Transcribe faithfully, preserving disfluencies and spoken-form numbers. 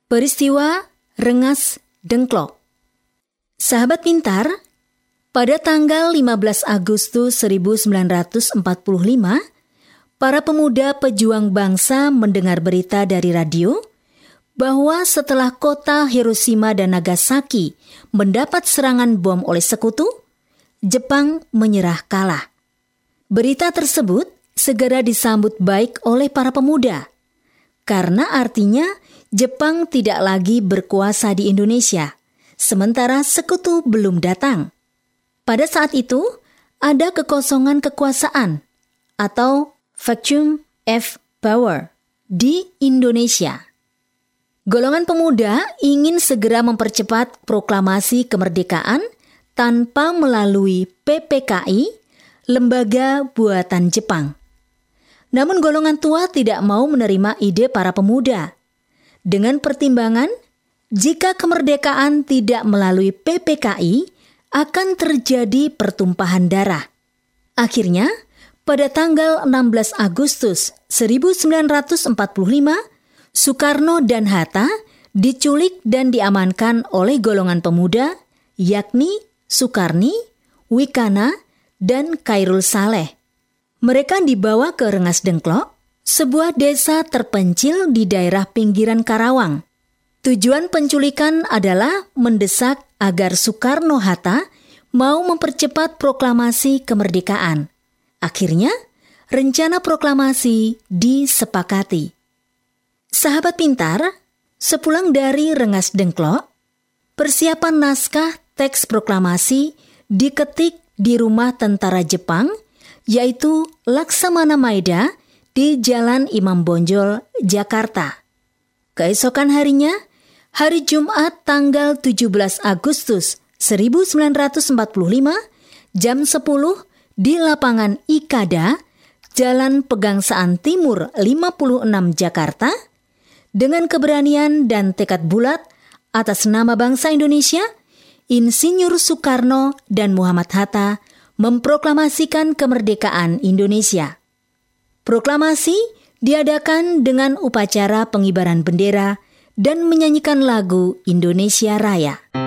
Peristiwa Rengas Dengklok. Sahabat pintar, pada tanggal lima belas Agustus seribu sembilan ratus empat puluh lima, para pemuda pejuang bangsa mendengar berita dari radio bahwa setelah kota Hiroshima dan Nagasaki mendapat serangan bom oleh sekutu, Jepang menyerah kalah. Berita tersebut segera disambut baik oleh para pemuda, karena artinya Jepang tidak lagi berkuasa di Indonesia, sementara sekutu belum datang. Pada saat itu, ada kekosongan kekuasaan atau vacuum of power di Indonesia. Golongan pemuda ingin segera mempercepat proklamasi kemerdekaan tanpa melalui P P K I, lembaga buatan Jepang. Namun golongan tua tidak mau menerima ide para pemuda. Dengan pertimbangan, jika kemerdekaan tidak melalui P P K I, akan terjadi pertumpahan darah. Akhirnya, pada tanggal enam belas Agustus seribu sembilan ratus empat puluh lima, Soekarno dan Hatta diculik dan diamankan oleh golongan pemuda, yakni Sukarni, Wikana, dan Khairul Saleh. Mereka dibawa ke Rengas Dengklok, sebuah desa terpencil di daerah pinggiran Karawang. Tujuan penculikan adalah mendesak agar Soekarno-Hatta mau mempercepat proklamasi kemerdekaan. Akhirnya, rencana proklamasi disepakati. Sahabat pintar, sepulang dari Rengas Dengklok, persiapan naskah teks proklamasi diketik di rumah tentara Jepang, yaitu Laksamana Maeda di Jalan Imam Bonjol, Jakarta. Keesokan harinya, hari Jumat tanggal tujuh belas Agustus seribu sembilan ratus empat puluh lima, jam sepuluh di lapangan Ikada, Jalan Pegangsaan Timur lima puluh enam Jakarta, dengan keberanian dan tekad bulat atas nama bangsa Indonesia, Insinyur Soekarno dan Muhammad Hatta memproklamasikan kemerdekaan Indonesia. Proklamasi diadakan dengan upacara pengibaran bendera dan menyanyikan lagu Indonesia Raya.